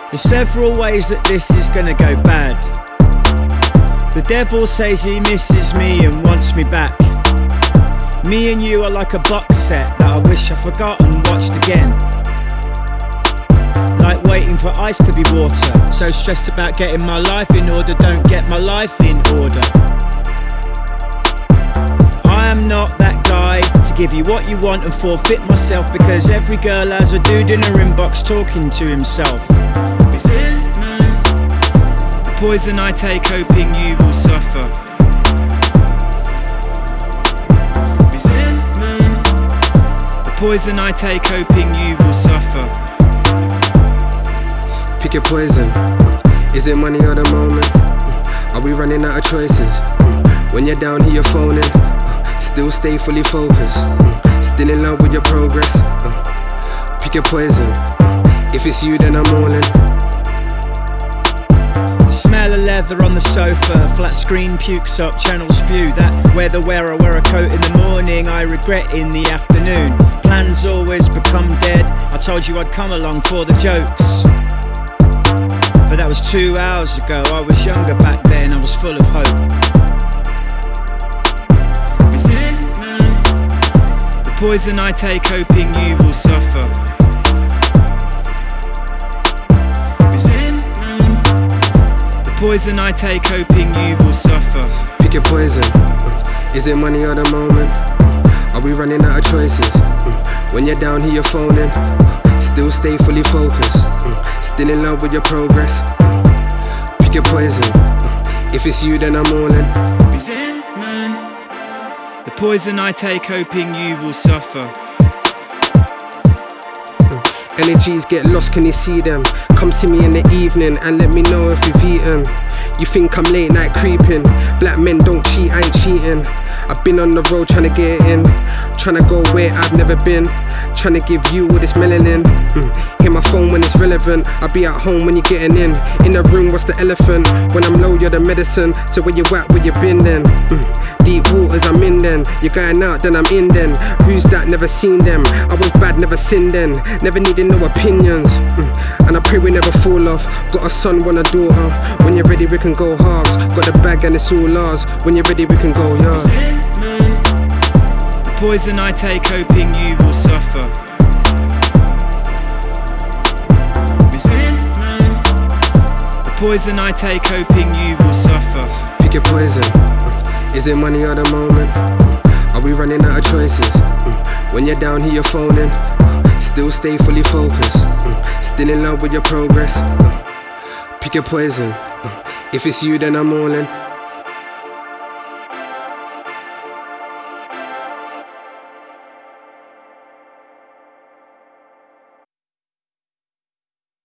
There's several ways that this is gonna go bad. The devil says he misses me and wants me back. Me and you are like a box set that I wish I forgot and watched again. Like waiting for ice to be water. So stressed about getting my life in order, don't get my life in order. I am not that guy to give you what you want and forfeit myself, because every girl has a dude in her inbox talking to himself. The poison I take, hoping you will suffer. The poison I take, hoping you will suffer. Pick your poison. Is it money or the moment? Are we running out of choices? When you're down here, you're phoning. Still stay fully focused. Still in love with your progress. Pick your poison. If it's you, then I'm all in. The smell of leather on the sofa, flat screen pukes up, channel spew. That weather where I wear a coat in the morning, I regret in the afternoon. Plans always become dead. I told you I'd come along for the jokes, but that was 2 hours ago. I was younger back then, I was full of hope. The poison I take, hoping you will suffer. The poison I take, hoping you will suffer. Pick your poison. Is it money or the moment? Are we running out of choices? When you're down here, you're phoning. Still stay fully focused. Still in love with your progress. Pick your poison. If it's you, then I'm all in. The poison I take, hoping you will suffer. Energies get lost, can you see them? Come see me in the evening and let me know if you've eaten. You think I'm late night creeping? Black men don't cheat, I ain't cheating. I've been on the road trying to get in, trying to go where I've never been, trying to give you all this melanin. Hit my phone when it's relevant, I'll be at home when you're getting in. In the room, what's the elephant? When I'm low, you're the medicine. So where you at, where you been then? Deep waters, I'm in then. You're going out, then I'm in then. Who's that? Never seen them. I was bad, never sinned then. Never needed no opinions. And I pray we never fall off. Got a son, want a daughter. When you're ready, we can go halves. Got the bag and it's all ours. When you're ready, we can go yard. The poison I take, hoping you will suffer. The poison I take, hoping you will suffer. Pick your poison. Is it money or the moment? Are we running out of choices? When you're down here, you're phoning. Still stay fully focused. Still in love with your progress. Pick your poison. If it's you, then I'm all in.